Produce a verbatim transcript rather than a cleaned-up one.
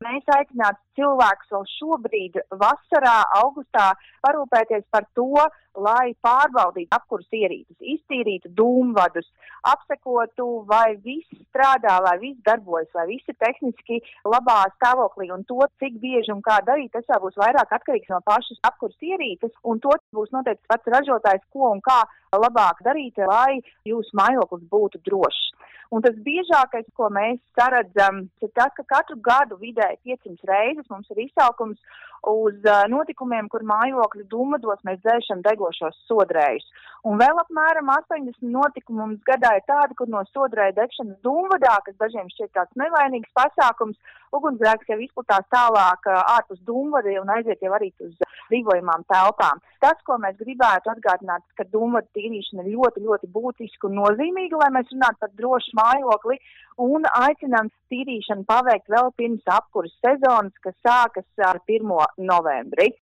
Mēs aicinātu cilvēkus vēl šobrīd vasarā, augustā parūpēties par to, lai pārbaudītu apkuras ierīces, iztīrītu dūmvadus, apsekotu, vai viss strādā, vai viss darbojas, vai viss ir tehniski labā stāvoklī, un to, cik bieži un kā darīt, tas jau būs vairāk atkarīgs no pašas apkuras ierīces, un to būs noteikti pats ražotājs, ko un kā labāk darīt, lai jūsu mājoklis būtu drošs. Un tas biežākais, ko mēs saredzam, ir tas, ka katru gadu vidēji piecsimt reizes mums ir izsaukums uz notikumiem, kur mājokļu dūmvados mēs dzēšam degošos sodrējus. Un vēl apmēram astoņdesmit notikumu mums gadā ir tādi, kur no sodrēja degšanas dūmvadā, kas dažiem šķiet tāds nevainīgs pasākums, ugunsgrēks jau izplatās tālāk ārpus dūmvada un aiziet jau arī uz dzīvojamām telpām. Tas, ko mēs gribētu atgādināt, ka dūmvada tīrīšana ir ļoti, ļoti būtiska un nozīmīga, lai mēs runātu par drošu mājokli, un aicinām tīrīšanu paveikt vēl pirms apkuras sezonas, kas sākas ar pirmo novembri.